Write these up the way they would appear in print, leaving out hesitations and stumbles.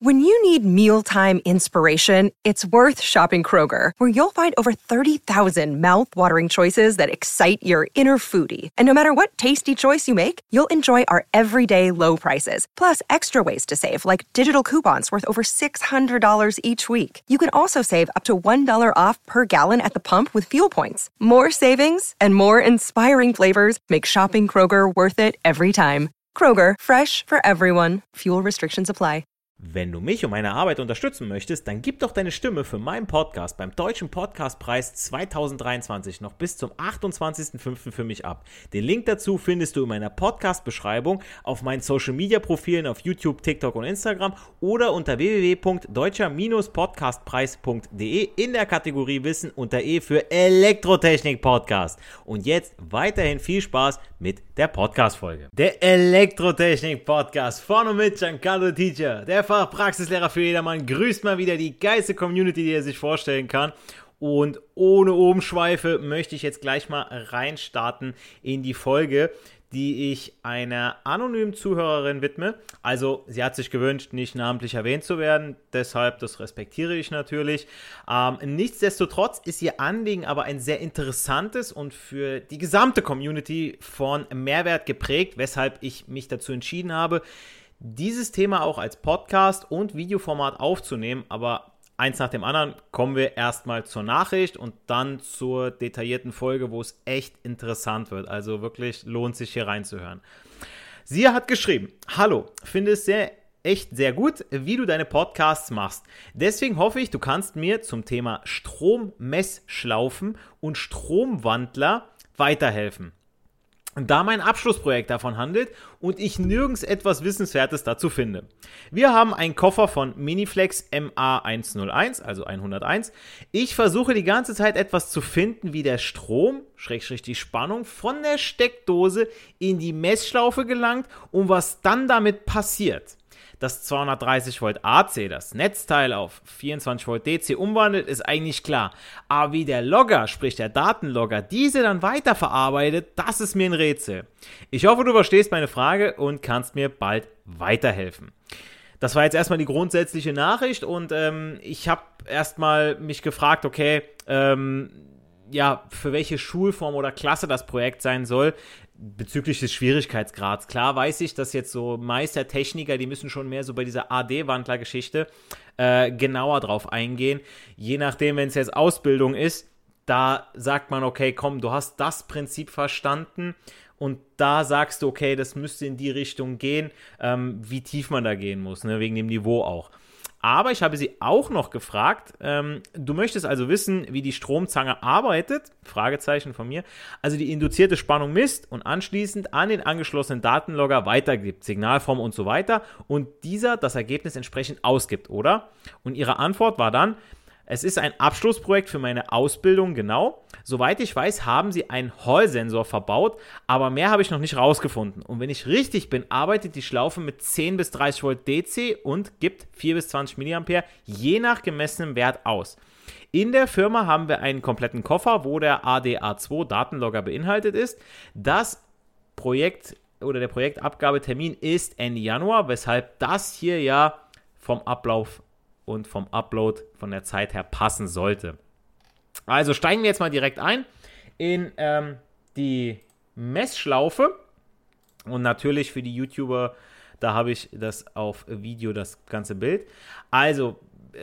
When you need mealtime inspiration, it's worth shopping Kroger, where you'll find over 30,000 mouth-watering choices that excite your inner foodie. And no matter what tasty choice you make, you'll enjoy our everyday low prices, plus extra ways to save, like digital coupons worth over $600 each week. You can also save up to $1 off per gallon at the pump with fuel points. More savings and more inspiring flavors make shopping Kroger worth it every time. Kroger, fresh for everyone. Fuel restrictions apply. Wenn du mich und meine Arbeit unterstützen möchtest, dann gib doch deine Stimme für meinen Podcast beim Deutschen Podcastpreis 2023 noch bis zum 28.05. für mich ab. Den Link dazu findest du in meiner Podcast-Beschreibung, auf meinen Social-Media-Profilen auf YouTube, TikTok und Instagram oder unter www.deutscher-podcastpreis.de in der Kategorie Wissen unter E für Elektrotechnik-Podcast. Und jetzt weiterhin viel Spaß mit der Podcast-Folge. Der Elektrotechnik-Podcast vorne mit Giancarlo Teacher, der Praxislehrer für jedermann, grüßt mal wieder die geilste Community, die er sich vorstellen kann. Und ohne Umschweife möchte ich jetzt gleich mal reinstarten in die Folge, die ich einer anonymen Zuhörerin widme. Also sie hat sich gewünscht, nicht namentlich erwähnt zu werden, deshalb, das respektiere ich natürlich. Nichtsdestotrotz ist ihr Anliegen aber ein sehr interessantes und für die gesamte Community von Mehrwert geprägt, weshalb ich mich dazu entschieden habe, dieses Thema auch als Podcast und Videoformat aufzunehmen, aber eins nach dem anderen kommen wir erstmal zur Nachricht und dann zur detaillierten Folge, wo es echt interessant wird. Also wirklich lohnt sich hier reinzuhören. Sie hat geschrieben: Hallo, finde es echt sehr gut, wie du deine Podcasts machst. Deswegen hoffe ich, du kannst mir zum Thema Strommessschlaufen und Stromwandler weiterhelfen. Da mein Abschlussprojekt davon handelt und ich nirgends etwas Wissenswertes dazu finde. Wir haben einen Koffer von Miniflex MA101, also 101. Ich versuche die ganze Zeit etwas zu finden, wie der Strom, die Spannung, von der Steckdose in die Messschlaufe gelangt und was dann damit passiert. Das 230 Volt AC, das Netzteil auf 24 Volt DC umwandelt, ist eigentlich klar. Aber wie der Logger, sprich der Datenlogger, diese dann weiterverarbeitet, das ist mir ein Rätsel. Ich hoffe, du verstehst meine Frage und kannst mir bald weiterhelfen. Das war jetzt erstmal die grundsätzliche Nachricht und ich habe erstmal mich gefragt, okay, für welche Schulform oder Klasse das Projekt sein soll, bezüglich des Schwierigkeitsgrads. Klar weiß ich, dass jetzt so Meistertechniker, die müssen schon mehr so bei dieser AD-Wandler-Geschichte genauer drauf eingehen. Je nachdem, wenn es jetzt Ausbildung ist, da sagt man, okay, komm, du hast das Prinzip verstanden und da sagst du, okay, das müsste in die Richtung gehen, wie tief man da gehen muss, ne, wegen dem Niveau auch. Aber ich habe sie auch noch gefragt, du möchtest also wissen, wie die Stromzange arbeitet, Fragezeichen von mir, also die induzierte Spannung misst und anschließend an den angeschlossenen Datenlogger weitergibt, Signalform und so weiter und dieser das Ergebnis entsprechend ausgibt, oder? Und ihre Antwort war dann: Es ist ein Abschlussprojekt für meine Ausbildung, genau. Soweit ich weiß, haben sie einen Hall-Sensor verbaut, aber mehr habe ich noch nicht rausgefunden. Und wenn ich richtig bin, arbeitet die Schlaufe mit 10 bis 30 Volt DC und gibt 4 bis 20 mA je nach gemessenem Wert aus. In der Firma haben wir einen kompletten Koffer, wo der ADA2 Datenlogger beinhaltet ist. Das Projekt oder der Projektabgabetermin ist Ende Januar, weshalb das hier ja vom Ablauf und vom Upload von der Zeit her passen sollte. Also steigen wir jetzt mal direkt ein in die Messschlaufe und natürlich für die YouTuber, da habe ich das auf Video, das ganze Bild. Also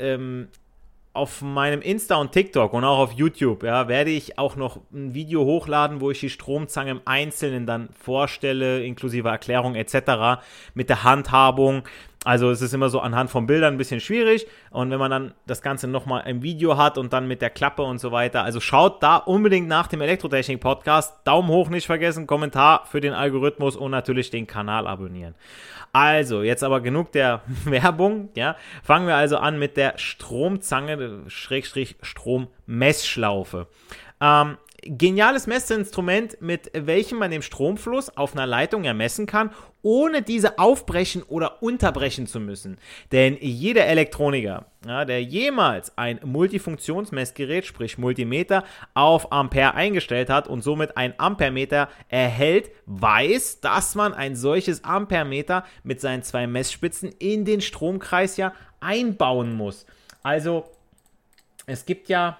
auf meinem Insta und TikTok und auch auf YouTube werde ich auch noch ein Video hochladen, wo ich die Stromzange im Einzelnen dann vorstelle, inklusive Erklärung etc. mit der Handhabung. Also es ist immer so anhand von Bildern ein bisschen schwierig und wenn man dann das Ganze nochmal im Video hat und dann mit der Klappe und so weiter, also schaut da unbedingt nach dem Elektrotechnik-Podcast, Daumen hoch nicht vergessen, Kommentar für den Algorithmus und natürlich den Kanal abonnieren. Also, jetzt aber genug der Werbung, fangen wir also an mit der Stromzange, Strommessschlaufe. geniales Messinstrument, mit welchem man den Stromfluss auf einer Leitung ermessen kann, ohne diese aufbrechen oder unterbrechen zu müssen. Denn jeder Elektroniker, ja, der jemals ein Multifunktionsmessgerät, sprich Multimeter, auf Ampere eingestellt hat und somit ein Ampermeter erhält, weiß, dass man ein solches Ampermeter mit seinen 2 Messspitzen in den Stromkreis ja einbauen muss. Also, es gibt ja,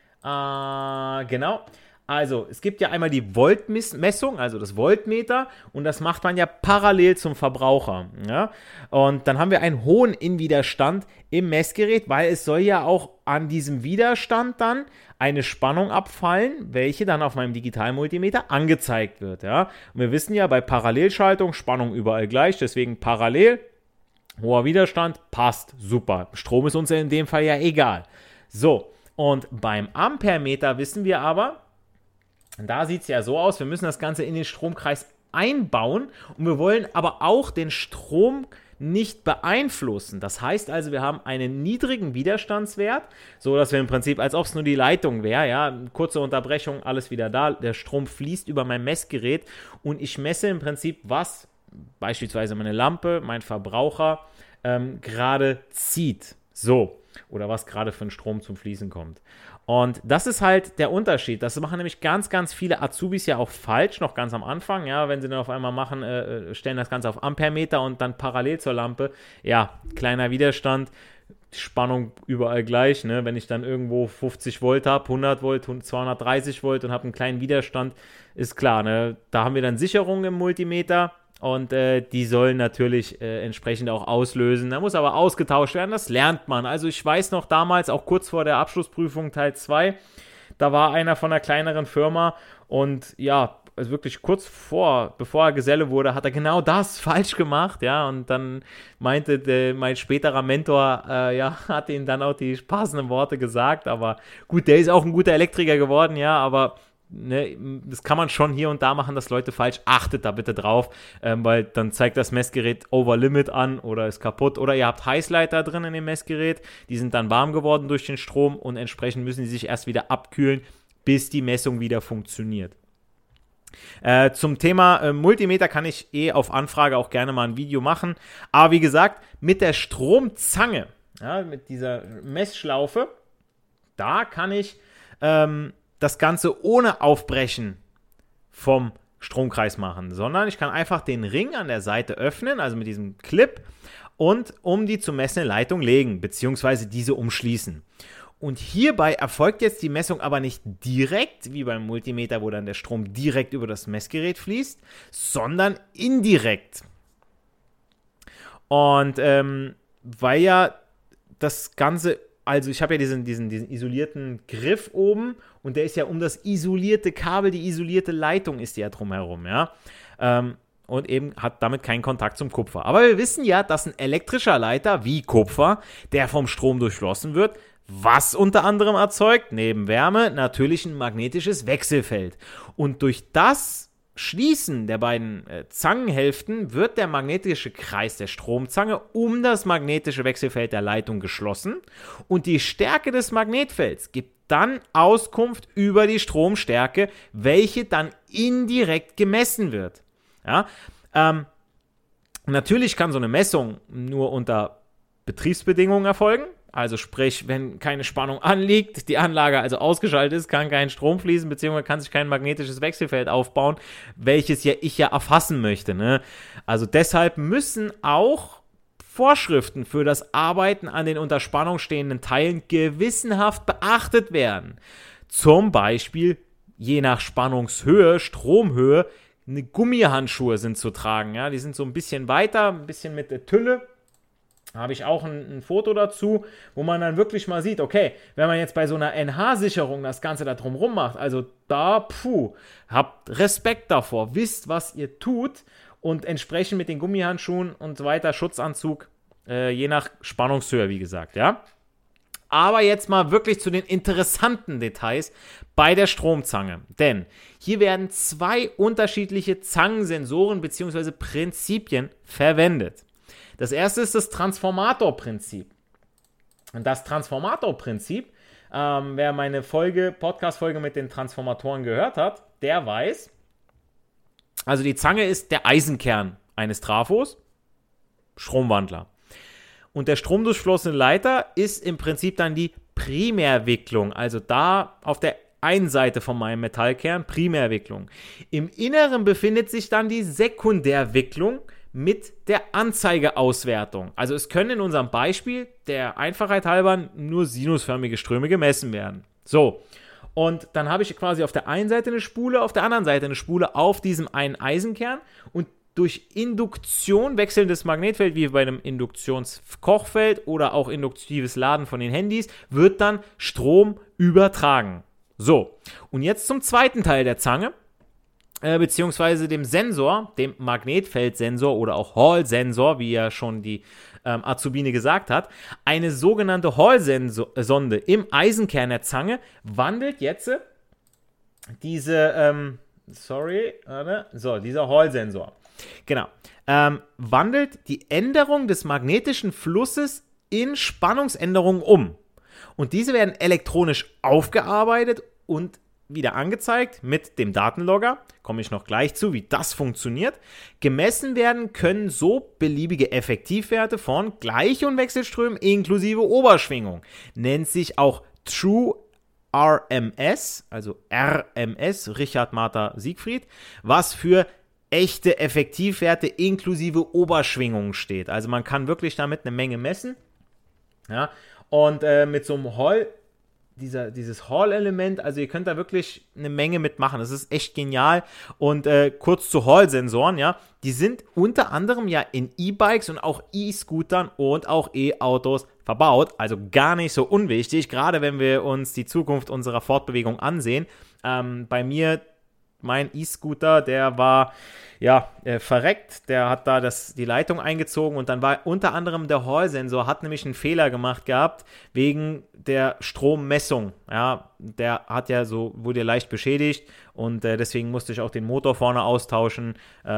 es gibt ja einmal die Voltmessung, also das Voltmeter, und das macht man ja parallel zum Verbraucher. Ja? Und dann haben wir einen hohen Innenwiderstand im Messgerät, weil es soll ja auch an diesem Widerstand dann eine Spannung abfallen, welche dann auf meinem Digitalmultimeter angezeigt wird. Ja? Und wir wissen ja, bei Parallelschaltung Spannung überall gleich, deswegen parallel, hoher Widerstand, passt, super. Strom ist uns in dem Fall ja egal. So, und beim Ampermeter wissen wir aber, da sieht es ja so aus, wir müssen das Ganze in den Stromkreis einbauen und wir wollen aber auch den Strom nicht beeinflussen. Das heißt also, wir haben einen niedrigen Widerstandswert, so dass wir im Prinzip, als ob es nur die Leitung wäre, ja, kurze Unterbrechung, alles wieder da, der Strom fließt über mein Messgerät und ich messe im Prinzip, was beispielsweise meine Lampe, mein Verbraucher gerade zieht. So. Oder was gerade für einen Strom zum Fließen kommt. Und das ist halt der Unterschied. Das machen nämlich ganz, ganz viele Azubis ja auch falsch, noch ganz am Anfang. Ja, wenn sie dann auf einmal machen, stellen das Ganze auf Ampermeter und dann parallel zur Lampe. Ja, kleiner Widerstand, Spannung überall gleich. Ne? Wenn ich dann irgendwo 50 Volt habe, 100 Volt, 230 Volt und habe einen kleinen Widerstand, ist klar. Ne? Da haben wir dann Sicherungen im Multimeter. Und die sollen natürlich entsprechend auch auslösen. Da muss aber ausgetauscht werden, das lernt man. Also ich weiß noch damals, auch kurz vor der Abschlussprüfung Teil 2, da war einer von einer kleineren Firma und ja, also wirklich kurz bevor er Geselle wurde, hat er genau das falsch gemacht, ja, und dann meinte mein späterer Mentor, hat ihm dann auch die passenden Worte gesagt, aber gut, der ist auch ein guter Elektriker geworden, ja, aber ne, das kann man schon hier und da machen, dass Leute falsch, achtet da bitte drauf, weil dann zeigt das Messgerät Overlimit an oder ist kaputt oder ihr habt Heißleiter drin in dem Messgerät, die sind dann warm geworden durch den Strom und entsprechend müssen die sich erst wieder abkühlen, bis die Messung wieder funktioniert. Zum Thema Multimeter kann ich auf Anfrage auch gerne mal ein Video machen, aber wie gesagt, mit der Stromzange, ja, mit dieser Messschlaufe, da kann ich das Ganze ohne Aufbrechen vom Stromkreis machen, sondern ich kann einfach den Ring an der Seite öffnen, also mit diesem Clip, und um die zu messende Leitung legen, beziehungsweise diese umschließen. Und hierbei erfolgt jetzt die Messung aber nicht direkt, wie beim Multimeter, wo dann der Strom direkt über das Messgerät fließt, sondern indirekt. Und weil ja das Ganze, also ich habe ja diesen isolierten Griff oben und der ist ja um das isolierte Kabel, die isolierte Leitung ist ja drumherum, ja. Und eben hat damit keinen Kontakt zum Kupfer. Aber wir wissen ja, dass ein elektrischer Leiter wie Kupfer, der vom Strom durchflossen wird, was unter anderem erzeugt, neben Wärme, natürlich ein magnetisches Wechselfeld. Und durch das Schließen der beiden Zangenhälften wird der magnetische Kreis der Stromzange um das magnetische Wechselfeld der Leitung geschlossen und die Stärke des Magnetfelds gibt dann Auskunft über die Stromstärke, welche dann indirekt gemessen wird. Ja, natürlich kann so eine Messung nur unter Betriebsbedingungen erfolgen. Also sprich, wenn keine Spannung anliegt, die Anlage also ausgeschaltet ist, kann kein Strom fließen, beziehungsweise kann sich kein magnetisches Wechselfeld aufbauen, welches ich erfassen möchte. Ne? Also deshalb müssen auch Vorschriften für das Arbeiten an den unter Spannung stehenden Teilen gewissenhaft beachtet werden. Zum Beispiel, je nach Spannungshöhe, Stromhöhe, Gummihandschuhe sind zu tragen. Ja? Die sind so ein bisschen weiter, ein bisschen mit der Tülle. Da habe ich auch ein Foto dazu, wo man dann wirklich mal sieht, okay, wenn man jetzt bei so einer NH-Sicherung das Ganze da drumrum macht, also da, habt Respekt davor, wisst, was ihr tut und entsprechend mit den Gummihandschuhen und so weiter, Schutzanzug, je nach Spannungshöhe, wie gesagt, ja. Aber jetzt mal wirklich zu den interessanten Details bei der Stromzange. Denn hier werden 2 unterschiedliche Zangensensoren bzw. Prinzipien verwendet. Das erste ist das Transformatorprinzip. Und das Transformatorprinzip Wer meine Podcast-Folge mit den Transformatoren gehört hat, der weiß, also die Zange ist der Eisenkern eines Trafos, Stromwandler. Und der stromdurchflossene Leiter ist im Prinzip dann die Primärwicklung, also da auf der einen Seite von meinem Metallkern, Primärwicklung. Im Inneren befindet sich dann die Sekundärwicklung mit der Anzeigeauswertung. Also es können in unserem Beispiel der Einfachheit halber nur sinusförmige Ströme gemessen werden. So, und dann habe ich quasi auf der einen Seite eine Spule, auf der anderen Seite eine Spule auf diesem einen Eisenkern und durch Induktion wechselndes Magnetfeld, wie bei einem Induktionskochfeld oder auch induktives Laden von den Handys, wird dann Strom übertragen. So, und jetzt zum zweiten Teil der Zange, beziehungsweise dem Sensor, dem Magnetfeldsensor oder auch Hall-Sensor, wie ja schon die Azubine gesagt hat. Eine sogenannte Hall-Sonde im Eisenkern der Zange wandelt jetzt dieser Hall-Sensor, genau, wandelt die Änderung des magnetischen Flusses in Spannungsänderungen um. Und diese werden elektronisch aufgearbeitet und wieder angezeigt mit dem Datenlogger, komme ich noch gleich zu, wie das funktioniert. Gemessen werden können so beliebige Effektivwerte von Gleich- und Wechselströmen inklusive Oberschwingung. Nennt sich auch True RMS, also RMS, Richard Martha Siegfried, was für echte Effektivwerte inklusive Oberschwingung steht. Also man kann wirklich damit eine Menge messen. Ja, und mit so einem Hall, dieses Hall-Element, also ihr könnt da wirklich eine Menge mitmachen. Das ist echt genial. Und kurz zu Hall-Sensoren, ja, die sind unter anderem ja in E-Bikes und auch E-Scootern und auch E-Autos verbaut. Also gar nicht so unwichtig, gerade wenn wir uns die Zukunft unserer Fortbewegung ansehen. Bei mir, mein E-Scooter, der war verreckt, der hat da die Leitung eingezogen und dann war unter anderem der Hall-Sensor, hat nämlich einen Fehler gemacht gehabt, wegen der Strommessung, ja, der wurde leicht beschädigt und deswegen musste ich auch den Motor vorne austauschen,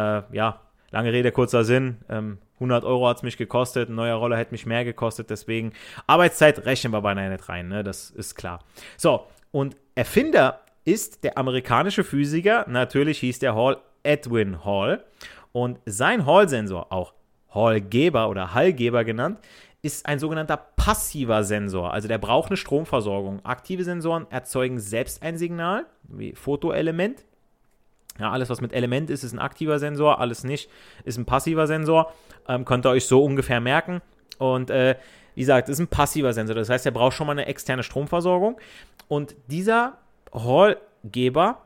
lange Rede, kurzer Sinn, 100 Euro hat es mich gekostet, ein neuer Roller hätte mich mehr gekostet, deswegen Arbeitszeit rechnen wir beinahe nicht rein, ne? Das ist klar. So, und Erfinder ist der amerikanische Physiker, natürlich hieß der Hall Edwin Hall, und sein Hall-Sensor, auch Hallgeber oder Hallgeber genannt, ist ein sogenannter passiver Sensor, also der braucht eine Stromversorgung. Aktive Sensoren erzeugen selbst ein Signal, wie Photoelement. Ja, alles, was mit Element ist, ist ein aktiver Sensor, alles nicht, ist ein passiver Sensor. Könnt ihr euch so ungefähr merken. Und wie gesagt, ist ein passiver Sensor, das heißt, er braucht schon mal eine externe Stromversorgung. Und dieser Hallgeber,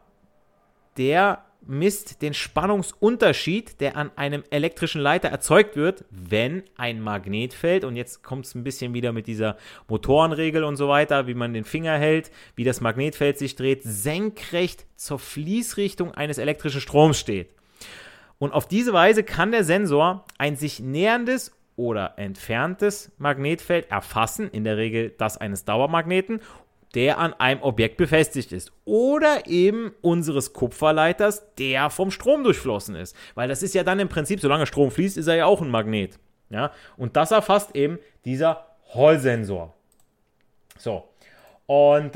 der misst den Spannungsunterschied, der an einem elektrischen Leiter erzeugt wird, wenn ein Magnetfeld, und jetzt kommt es ein bisschen wieder mit dieser Motorenregel und so weiter, wie man den Finger hält, wie das Magnetfeld sich dreht, senkrecht zur Fließrichtung eines elektrischen Stroms steht. Und auf diese Weise kann der Sensor ein sich näherndes oder entferntes Magnetfeld erfassen, in der Regel das eines Dauermagneten, der an einem Objekt befestigt ist. Oder eben unseres Kupferleiters, der vom Strom durchflossen ist. Weil das ist ja dann im Prinzip, solange Strom fließt, ist er ja auch ein Magnet. Ja? Und das erfasst eben dieser Hall-Sensor. So. Und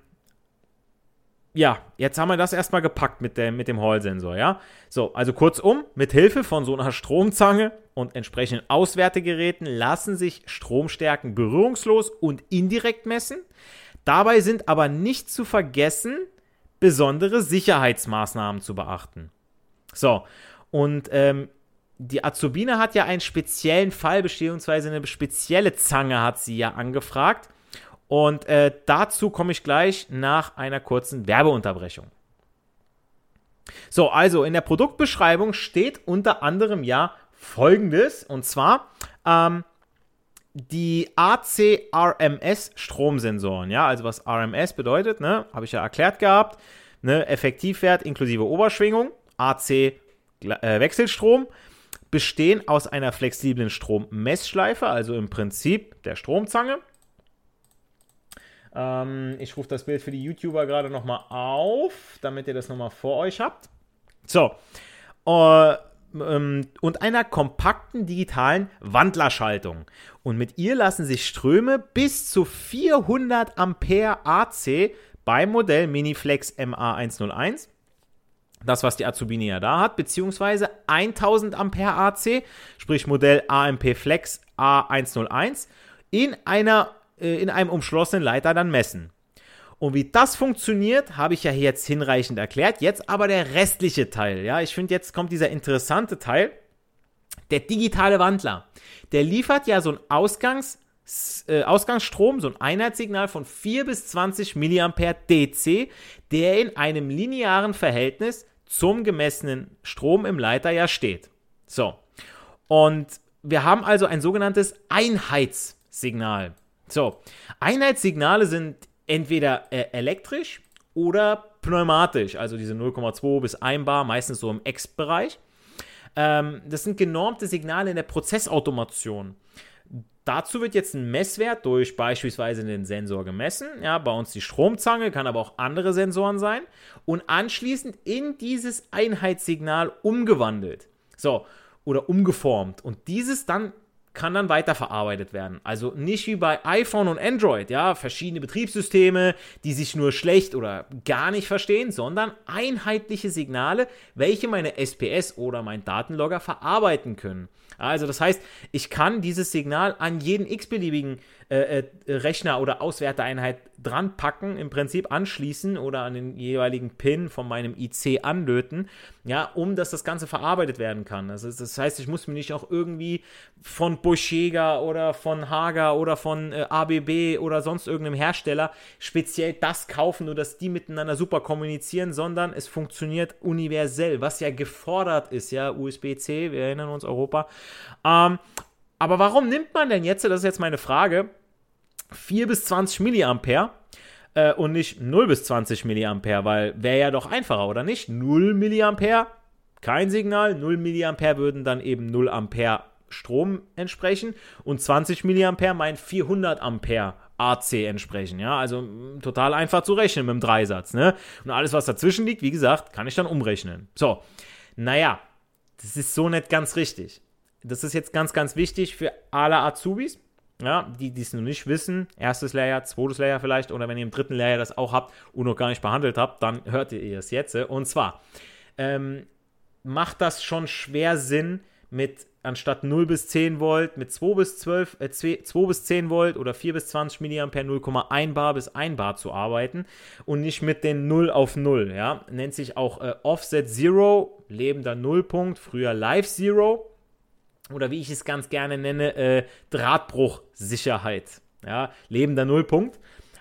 jetzt haben wir das erstmal gepackt mit dem Hall-Sensor. Ja? So, also kurzum, mit Hilfe von so einer Stromzange und entsprechenden Auswertegeräten lassen sich Stromstärken berührungslos und indirekt messen. Dabei sind aber nicht zu vergessen, besondere Sicherheitsmaßnahmen zu beachten. So, und die Azubine hat ja einen speziellen Fall, beziehungsweise eine spezielle Zange hat sie ja angefragt. Und dazu komme ich gleich nach einer kurzen Werbeunterbrechung. So, also in der Produktbeschreibung steht unter anderem ja Folgendes, und zwar die AC-RMS-Stromsensoren, ja, also was RMS bedeutet, ne, habe ich ja erklärt gehabt, ne, Effektivwert inklusive Oberschwingung, AC Wechselstrom, bestehen aus einer flexiblen Strommessschleife, also im Prinzip der Stromzange. Ich rufe das Bild für die YouTuber gerade nochmal auf, damit ihr das nochmal vor euch habt. So, und einer kompakten digitalen Wandlerschaltung. Und mit ihr lassen sich Ströme bis zu 400 Ampere AC beim Modell Miniflex MA101, das, was die Azubine ja da hat, beziehungsweise 1000 Ampere AC, sprich Modell AMP Flex A101, in einem umschlossenen Leiter dann messen. Und wie das funktioniert, habe ich ja jetzt hinreichend erklärt. Jetzt aber der restliche Teil. Ja, ich finde, jetzt kommt dieser interessante Teil. Der digitale Wandler. Der liefert ja so einen Ausgangsstrom, so ein Einheitssignal von 4 bis 20 mA DC, der in einem linearen Verhältnis zum gemessenen Strom im Leiter ja steht. So. Und wir haben also ein sogenanntes Einheitssignal. So. Einheitssignale sind entweder elektrisch oder pneumatisch, also diese 0,2 bis 1 Bar, meistens so im X-Bereich. Das sind genormte Signale in der Prozessautomation. Dazu wird jetzt ein Messwert durch beispielsweise den Sensor gemessen, ja, bei uns die Stromzange, kann aber auch andere Sensoren sein, und anschließend in dieses Einheitssignal umgewandelt, so, oder umgeformt, und dieses kann dann weiterverarbeitet werden. Also nicht wie bei iPhone und Android, ja, verschiedene Betriebssysteme, die sich nur schlecht oder gar nicht verstehen, sondern einheitliche Signale, welche meine SPS oder mein Datenlogger verarbeiten können. Also das heißt, ich kann dieses Signal an jeden x-beliebigen Rechner oder Auswerteeinheit dran packen, im Prinzip anschließen oder an den jeweiligen Pin von meinem IC anlöten, ja, dass das Ganze verarbeitet werden kann. Also das heißt, ich muss mir nicht auch irgendwie von Boschega oder von Hager oder von ABB oder sonst irgendeinem Hersteller speziell das kaufen, nur dass die miteinander super kommunizieren, sondern es funktioniert universell, was ja gefordert ist, ja, USB-C, wir erinnern uns, Europa. Aber warum nimmt man denn jetzt, das ist jetzt meine Frage, 4 bis 20 Milliampere und nicht 0 bis 20 Milliampere, weil wäre ja doch einfacher, oder nicht? 0 Milliampere, kein Signal, 0 Milliampere würden dann eben 0 Ampere Strom entsprechen und 20 Milliampere meinen 400 Ampere AC entsprechen, ja, also total einfach zu rechnen mit dem Dreisatz, ne? Und alles, was dazwischen liegt, wie gesagt, kann ich dann umrechnen. So, naja, das ist so nicht ganz richtig. Das ist jetzt ganz, ganz wichtig für alle Azubis, ja, die es noch nicht wissen, erstes Lehrjahr, zweites Lehrjahr vielleicht, oder wenn ihr im dritten Lehrjahr das auch habt und noch gar nicht behandelt habt, dann hört ihr es jetzt. Und zwar macht das schon schwer Sinn, mit anstatt 0 bis 10 Volt mit 2 bis 10 Volt oder 4 bis 20 Milliampere 0,1 Bar bis 1 Bar zu arbeiten und nicht mit den 0 auf 0, ja, nennt sich auch Offset Zero, lebender Nullpunkt, früher Live Zero, oder wie ich es ganz gerne nenne, Drahtbruchsicherheit, ja, lebender Nullpunkt.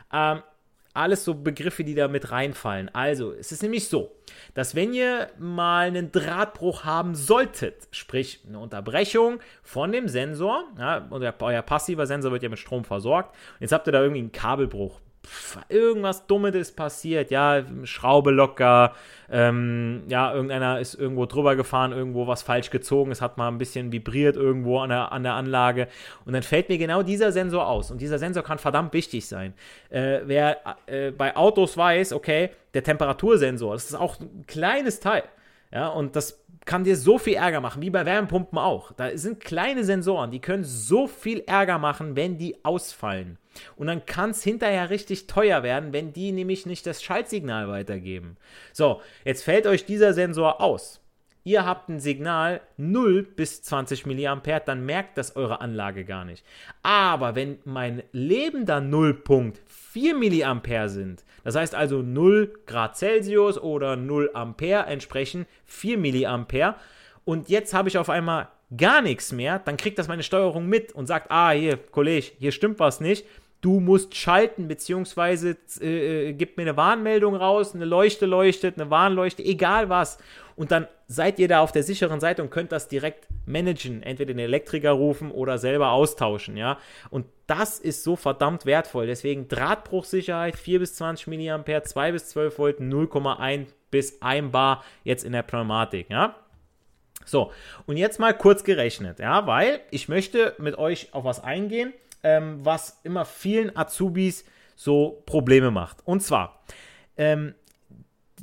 Alles so Begriffe, die da mit reinfallen. Also, es ist nämlich so, dass wenn ihr mal einen Drahtbruch haben solltet, sprich eine Unterbrechung von dem Sensor, ja, euer passiver Sensor wird ja mit Strom versorgt, und jetzt habt ihr da irgendwie einen Kabelbruch, irgendwas Dummes ist passiert, ja, Schraube locker, ja, irgendeiner ist irgendwo drüber gefahren, irgendwo was falsch gezogen, es hat mal ein bisschen vibriert irgendwo an der Anlage, und dann fällt mir genau dieser Sensor aus, und dieser Sensor kann verdammt wichtig sein. Wer bei Autos weiß, okay, der Temperatursensor, das ist auch ein kleines Teil, ja, und das kann dir so viel Ärger machen, wie bei Wärmepumpen auch. Da sind kleine Sensoren, die können so viel Ärger machen, wenn die ausfallen. Und dann kann es hinterher richtig teuer werden, wenn die nämlich nicht das Schaltsignal weitergeben. So, jetzt fällt euch dieser Sensor aus. Ihr habt ein Signal 0 bis 20 Milliampere, dann merkt das eure Anlage gar nicht. Aber wenn mein lebender Nullpunkt 4 Milliampere sind, das heißt also 0 Grad Celsius oder 0 Ampere entsprechen 4 Milliampere, und jetzt habe ich auf einmal gar nichts mehr, dann kriegt das meine Steuerung mit und sagt, hier, Kollege, hier stimmt was nicht. Du musst schalten, beziehungsweise gib mir eine Warnmeldung raus, eine Leuchte leuchtet, eine Warnleuchte, egal was. Und dann seid ihr da auf der sicheren Seite und könnt das direkt managen, entweder den Elektriker rufen oder selber austauschen, ja. Und das ist so verdammt wertvoll. Deswegen Drahtbruchsicherheit, 4 bis 20 Milliampere, 2 bis 12 Volt, 0,1 bis 1 Bar jetzt in der Pneumatik, ja. So, und jetzt mal kurz gerechnet, ja, weil ich möchte mit euch auf was eingehen, was immer vielen Azubis so Probleme macht. Und zwar,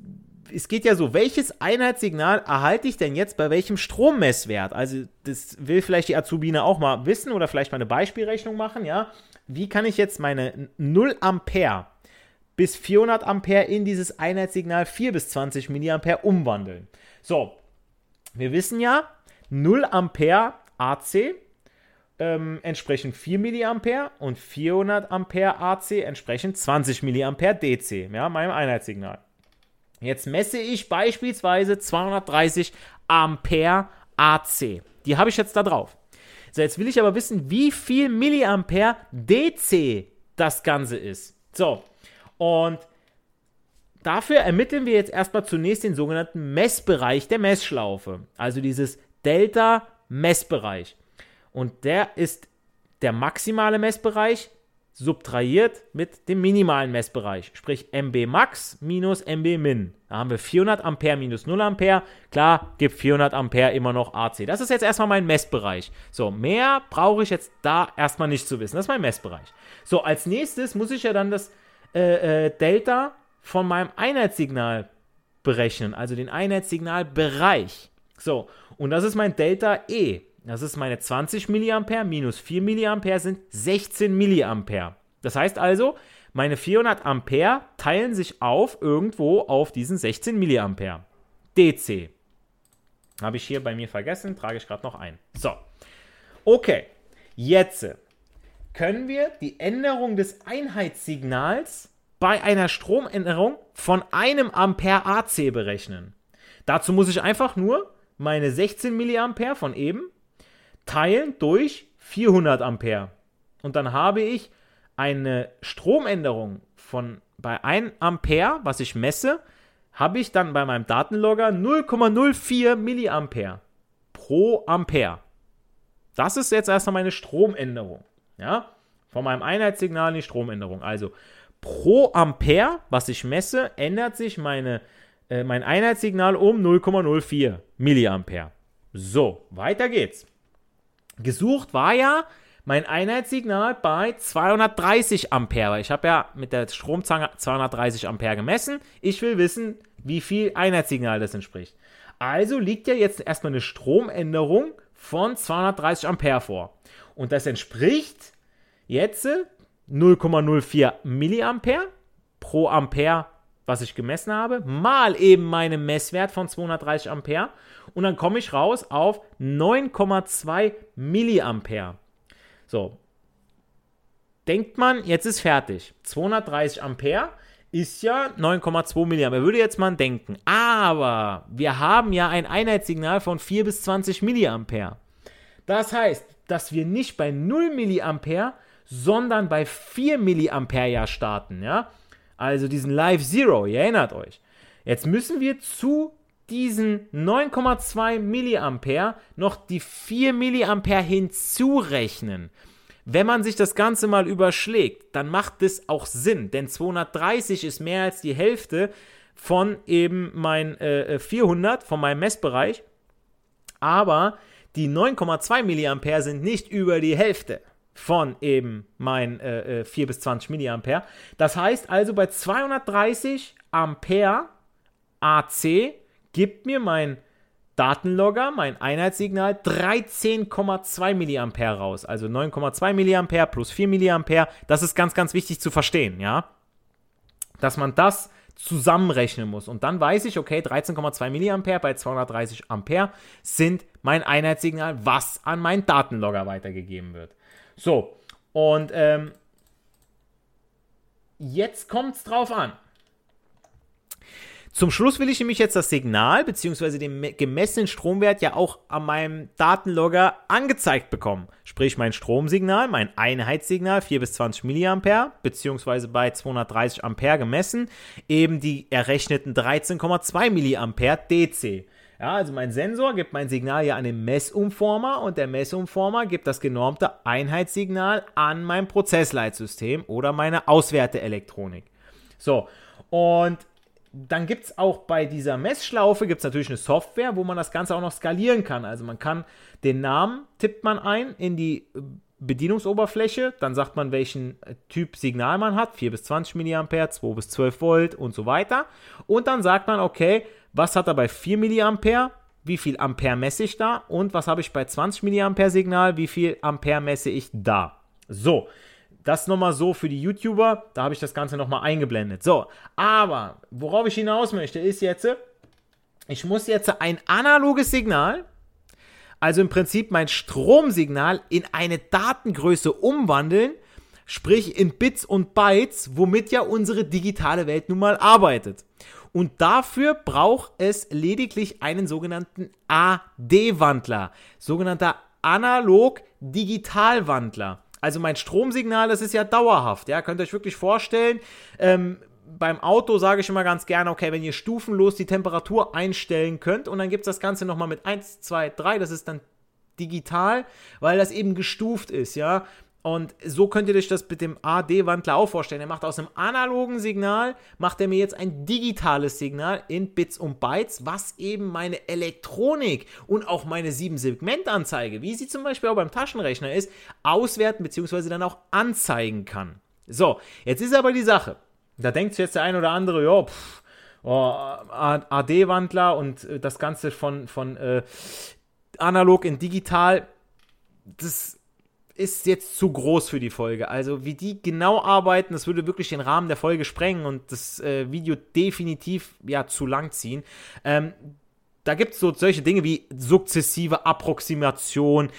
es geht ja so, welches Einheitssignal erhalte ich denn jetzt bei welchem Strommesswert? Also das will vielleicht die Azubine auch mal wissen oder vielleicht mal eine Beispielrechnung machen, ja. Wie kann ich jetzt meine 0 Ampere bis 400 Ampere in dieses Einheitssignal 4 bis 20 Milliampere umwandeln? So, wir wissen ja, 0 Ampere AC entsprechen 4 Milliampere und 400 Ampere AC entsprechen 20 Milliampere DC, ja, meinem Einheitssignal. Jetzt messe ich beispielsweise 230 Ampere AC. Die habe ich jetzt da drauf. So, jetzt will ich aber wissen, wie viel Milliampere DC das Ganze ist. So, und dafür ermitteln wir jetzt erstmal zunächst den sogenannten Messbereich der Messschlaufe. Also dieses Delta-Messbereich. Und der ist der maximale Messbereich subtrahiert mit dem minimalen Messbereich, sprich MB Max minus MB Min. Da haben wir 400 Ampere minus 0 Ampere. Klar, gibt 400 Ampere immer noch AC. Das ist jetzt erstmal mein Messbereich. So, mehr brauche ich jetzt da erstmal nicht zu wissen. Das ist mein Messbereich. So, als nächstes muss ich ja dann das Delta von meinem Einheitssignal berechnen, also den Einheitssignalbereich. So, und das ist mein Delta E. Das ist meine 20 Milliampere minus 4 Milliampere sind 16 Milliampere. Das heißt also, meine 400 Ampere teilen sich auf irgendwo auf diesen 16 Milliampere. DC. Habe ich hier bei mir vergessen, trage ich gerade noch ein. So. Okay. Jetzt können wir die Änderung des Einheitssignals bei einer Stromänderung von einem Ampere AC berechnen. Dazu muss ich einfach nur meine 16 Milliampere von eben teilen durch 400 Ampere. Und dann habe ich eine Stromänderung von bei 1 Ampere, was ich messe, habe ich dann bei meinem Datenlogger 0,04 Milliampere pro Ampere. Das ist jetzt erstmal meine Stromänderung. Ja? Von meinem Einheitssignal in die Stromänderung. Also pro Ampere, was ich messe, ändert sich mein Einheitssignal um 0,04 Milliampere. So, weiter geht's. Gesucht war ja mein Einheitssignal bei 230 Ampere. Ich habe ja mit der Stromzange 230 Ampere gemessen. Ich will wissen, wie viel Einheitssignal das entspricht. Also liegt ja jetzt erstmal eine Stromänderung von 230 Ampere vor. Und das entspricht jetzt 0,04 Milliampere pro Ampere, was ich gemessen habe, mal eben meinem Messwert von 230 Ampere. Und dann komme ich raus auf 9,2 Milliampere. So. Denkt man, jetzt ist fertig. 230 Ampere ist ja 9,2 Milliampere. Würde jetzt man denken. Aber wir haben ja ein Einheitssignal von 4 bis 20 Milliampere. Das heißt, dass wir nicht bei 0 Milliampere, sondern bei 4 Milliampere ja starten. Ja? Also diesen Live Zero, ihr erinnert euch. Jetzt müssen wir zu diesen 9,2 Milliampere noch die 4 Milliampere hinzurechnen. Wenn man sich das Ganze mal überschlägt, dann macht das auch Sinn, denn 230 ist mehr als die Hälfte von eben mein 400, von meinem Messbereich, aber die 9,2 Milliampere sind nicht über die Hälfte von eben mein 4 bis 20 Milliampere. Das heißt also, bei 230 Ampere AC gibt mir mein Datenlogger, mein Einheitssignal 13,2 Milliampere raus. Also 9,2 Milliampere plus 4 Milliampere. Das ist ganz, ganz wichtig zu verstehen, ja. Dass man das zusammenrechnen muss. Und dann weiß ich, okay, 13,2 Milliampere bei 230 Ampere sind mein Einheitssignal, was an meinen Datenlogger weitergegeben wird. So, und jetzt kommt es drauf an. Zum Schluss will ich nämlich jetzt das Signal bzw. den gemessenen Stromwert ja auch an meinem Datenlogger angezeigt bekommen. Sprich mein Stromsignal, mein Einheitssignal 4 bis 20 Milliampere bzw. bei 230 Ampere gemessen, eben die errechneten 13,2 Milliampere DC. Ja, also mein Sensor gibt mein Signal ja an den Messumformer und der Messumformer gibt das genormte Einheitssignal an mein Prozessleitsystem oder meine Auswerteelektronik. So, und dann gibt es auch bei dieser Messschlaufe gibt's natürlich eine Software, wo man das Ganze auch noch skalieren kann. Also man kann den Namen, tippt man ein in die Bedienungsoberfläche, dann sagt man, welchen Typ Signal man hat, 4 bis 20 mA, 2 bis 12 Volt und so weiter. Und dann sagt man, okay, was hat er bei 4 mA, wie viel Ampere messe ich da und was habe ich bei 20 mA Signal, wie viel Ampere messe ich da. So, das nochmal so für die YouTuber, da habe ich das Ganze nochmal eingeblendet. So, aber worauf ich hinaus möchte, ist jetzt, ich muss jetzt ein analoges Signal, also im Prinzip mein Stromsignal in eine Datengröße umwandeln, sprich in Bits und Bytes, womit ja unsere digitale Welt nun mal arbeitet. Und dafür braucht es lediglich einen sogenannten AD-Wandler, sogenannter Analog-Digital-Wandler. Also mein Stromsignal, das ist ja dauerhaft, ja, könnt ihr euch wirklich vorstellen, beim Auto sage ich immer ganz gerne, okay, wenn ihr stufenlos die Temperatur einstellen könnt und dann gibt es das Ganze nochmal mit 1, 2, 3, das ist dann digital, weil das eben gestuft ist, ja. Und so könnt ihr euch das mit dem AD-Wandler auch vorstellen. Er macht aus einem analogen Signal, macht er mir jetzt ein digitales Signal in Bits und Bytes, was eben meine Elektronik und auch meine 7-Segment-Anzeige, wie sie zum Beispiel auch beim Taschenrechner ist, auswerten bzw. dann auch anzeigen kann. So, jetzt ist aber die Sache, da denkt sich jetzt der ein oder andere, AD-Wandler und das Ganze von analog in digital, das ist jetzt zu groß für die Folge. Also wie die genau arbeiten, das würde wirklich den Rahmen der Folge sprengen und das Video definitiv zu lang ziehen. Da gibt es so solche Dinge wie sukzessive Approximation,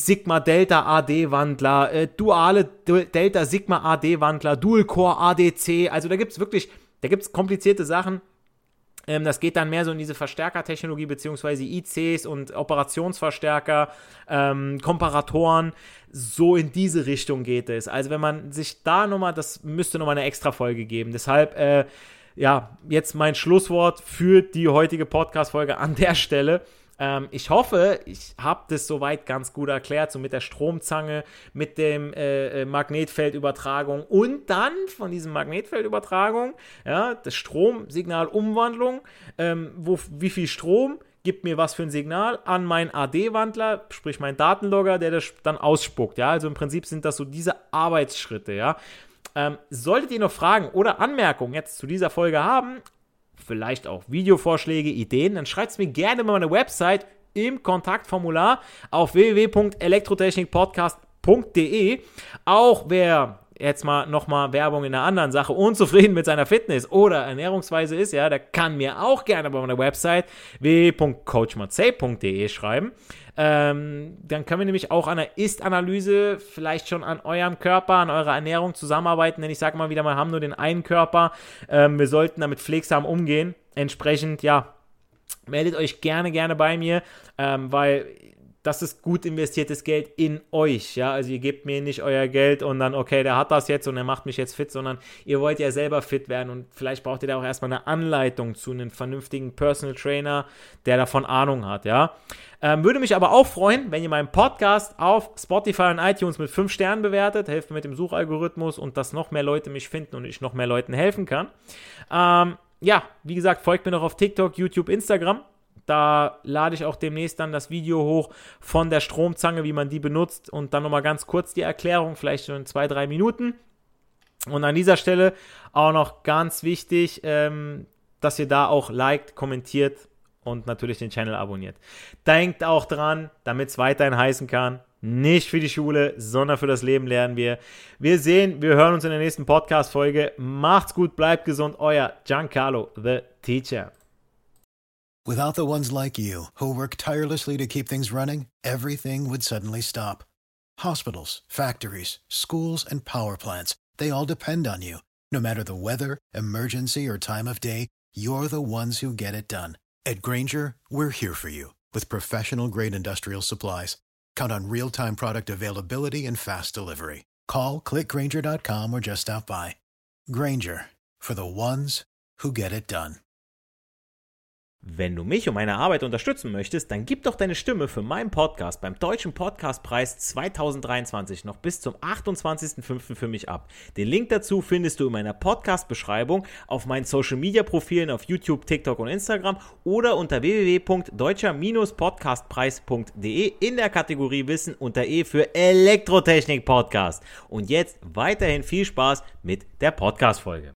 Sigma-Delta-AD-Wandler, duale Delta-Sigma-AD-Wandler, Dual-Core-ADC. Also da gibt es komplizierte Sachen. Das geht dann mehr so in diese Verstärkertechnologie beziehungsweise ICs und Operationsverstärker, Komparatoren, so in diese Richtung geht es. Also wenn man sich da nochmal, das müsste nochmal eine extra Folge geben. Deshalb, jetzt mein Schlusswort für die heutige Podcast-Folge an der Stelle. Ich hoffe, ich habe das soweit ganz gut erklärt, so mit der Stromzange, mit dem Magnetfeldübertragung und dann von diesem Magnetfeldübertragung, das Stromsignalumwandlung, wie viel Strom gibt mir was für ein Signal an meinen AD-Wandler, sprich meinen Datenlogger, der das dann ausspuckt, ja, also im Prinzip sind das so diese Arbeitsschritte, ja. Solltet ihr noch Fragen oder Anmerkungen jetzt zu dieser Folge haben, vielleicht auch Videovorschläge, Ideen, dann schreibt es mir gerne bei meiner Website im Kontaktformular auf www.elektrotechnikpodcast.de. Auch wer jetzt mal nochmal Werbung in einer anderen Sache unzufrieden mit seiner Fitness oder Ernährungsweise ist, ja, der kann mir auch gerne bei meiner Website www.coachmatzey.de schreiben. Dann können wir nämlich auch an einer Ist-Analyse vielleicht schon an eurem Körper, an eurer Ernährung zusammenarbeiten, denn ich sage mal wieder, wir haben nur den einen Körper, wir sollten damit pflegsam umgehen, entsprechend, meldet euch gerne bei mir, weil das ist gut investiertes Geld in euch, ja, also ihr gebt mir nicht euer Geld und dann, okay, der hat das jetzt und er macht mich jetzt fit, sondern ihr wollt ja selber fit werden und vielleicht braucht ihr da auch erstmal eine Anleitung zu einem vernünftigen Personal Trainer, der davon Ahnung hat, ja. Würde mich aber auch freuen, wenn ihr meinen Podcast auf Spotify und iTunes mit 5 Sternen bewertet, helft mir mit dem Suchalgorithmus und dass noch mehr Leute mich finden und ich noch mehr Leuten helfen kann. Wie gesagt, folgt mir noch auf TikTok, YouTube, Instagram. Da lade ich auch demnächst dann das Video hoch von der Stromzange, wie man die benutzt und dann nochmal ganz kurz die Erklärung, vielleicht schon in 2-3 Minuten. Und an dieser Stelle auch noch ganz wichtig, dass ihr da auch liked, kommentiert und natürlich den Channel abonniert. Denkt auch dran, damit es weiterhin heißen kann, nicht für die Schule, sondern für das Leben lernen wir. Wir hören uns in der nächsten Podcast-Folge. Macht's gut, bleibt gesund, euer Giancarlo, the Teacher. Without the ones like you, who work tirelessly to keep things running, everything would suddenly stop. Hospitals, factories, schools, and power plants, they all depend on you. No matter the weather, emergency, or time of day, you're the ones who get it done. At Grainger, we're here for you with professional-grade industrial supplies. Count on real-time product availability and fast delivery. Call, click Grainger.com, or just stop by. Grainger, for the ones who get it done. Wenn du mich und meine Arbeit unterstützen möchtest, dann gib doch deine Stimme für meinen Podcast beim Deutschen Podcastpreis 2023 noch bis zum 28.05. für mich ab. Den Link dazu findest du in meiner Podcast-Beschreibung, auf meinen Social-Media-Profilen auf YouTube, TikTok und Instagram oder unter www.deutscher-podcastpreis.de in der Kategorie Wissen unter E für Elektrotechnik-Podcast. Und jetzt weiterhin viel Spaß mit der Podcast-Folge.